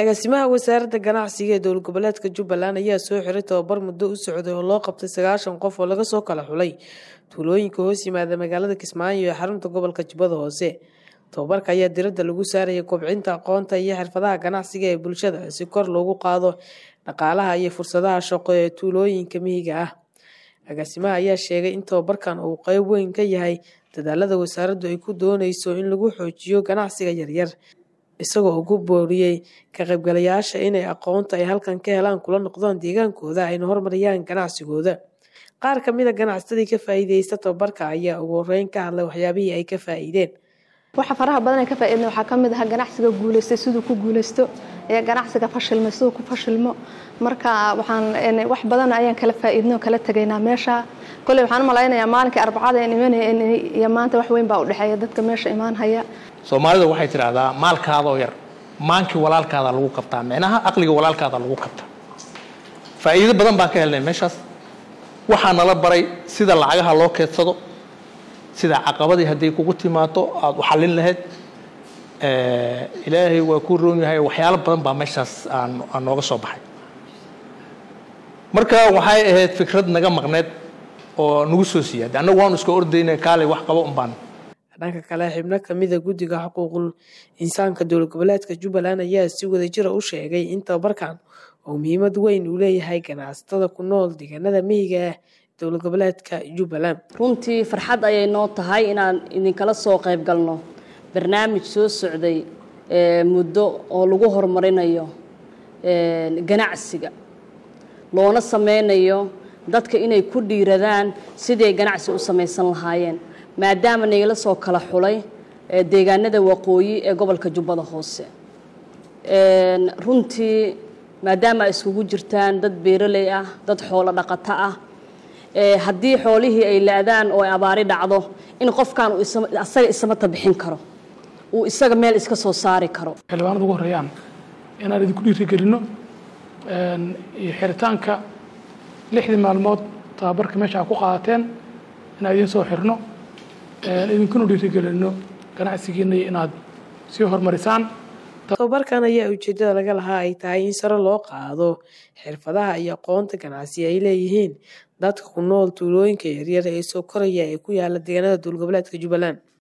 agaasimaha wasaaradda ganacsiga ee dowlad goboleedka Jubbaland ayaa soo xiray tababar muddo u socday oo loo qabtay 9 qof oo laga soo kala xulay tuulooyinka hoos yimaada magaalada Kismaayo ee xarunta gobolka Jubbada Hoose. Tababarka ayaa diiradda lagu saarayay kobcinta aqoonta iyo xirfadaha ganacsiga ee bulshada si kor loogu qaado dhaqaalaha iyo fursadaha shaqo ee tuulooyinka miyiga ah. Agaasimaha ayaa sheegay in tababarkan uu qayb weyn ka yahay dadaalada wasaaraddu ay ku doonayso in lagu xoojiyo ganacsiga yaryar, isagoo ugu booriyay ka qaybgalayaasha inay aqoonta ay halkan ka helaan kula noqdaan deegaankooda ayna horumariyaan ganacsigooda. Qaar ka mid ah ganacsatada ka faa'iideysta tababarka ayaa ugu horeyn ka hadlay waxyaabihii ay ka faa'iideen. waxa faraha badan ay ka faa'iideen waxa kamid ah ganacsiga guuleystay sidoo ku guuleysto ee ganacsiga fashilmay sidoo ku fashilmo marka waxaan wax badan ayaan kala faa'iidno kala tagaynaa meesha kulay waxaan malaynayaa maalinka arbacada in iyo maanta wax weyn baa u dhaxeeya dadka meesha imaan haya. Soomaalida waxay tiraahdaa maalkaada oo yar maankii walaalkaada lagu qabtaa meenaha aqliga walaalkaada lagu qabtaa. Faa'iido badan baan ka helnay meeshaas. waxaan nala baray sida lacagaha loo keedsado, sida caqabadii haddii kugu timaado aad u xalin lahayd. Ilaahay waa ku roon yahay waxyaalo badan baa meeshaas aan nooga soo baxay. Marka waxay ahayd fikrad naga maqneed oo nagu soo siiyay. Anagu waan iska ordaynay kaalay wax qabo un baan. Dhanka kale xubno ka mid ah guddiga xuquuqul insaanka dowlad goboleedka Jubbaland ayaa si wadajir ah u sheegay in tababarkan oo muhiimad weyn u leeyahay ganacsatada ku nool deegaanada miyiga ah dowlad goboleedka Jubbaland. runtii farxad ayay noo tahay inaan idinkala soo qayb galno barnaamij soo socday muddo oo lagu horumarinayo ganacsiga loona sameynayo dadka inay ku dhiiradaan sidii ganacsi u samaysan lahaayeen maadaama nagala soo kala xulay deegaanada waqooyi ee gobolka Jubbada Hoose. runtii maadaama ay isugu jirtaan dad beeraley ah dad xoolo dhaqato ah haddii xoolihii ay laadaan oo ay abaari dhacdo in qofkan uu asaga isma tabixin karo uu isaga meel iska soo saari karo. xilwaanadu ugu horeeyaan inaan idinku dhiirigelino iyo xiritaanka 6 maalmood tababarka meesha ku qaadateen inaan idin soo xirno idinkuna dhiirigelino ganacsigiina inaad sii horumarisaan. tababarkan ayaa ujeedada laga lahaa ay tahay in sare loo qaado xirfadaha iyo aqoonta ganacsi ay leeyihiin dadka ku nool tuulooyinka yaryar ee soo koraya ee ku yaala deegaanada dowlad goboleedka Jubbaland.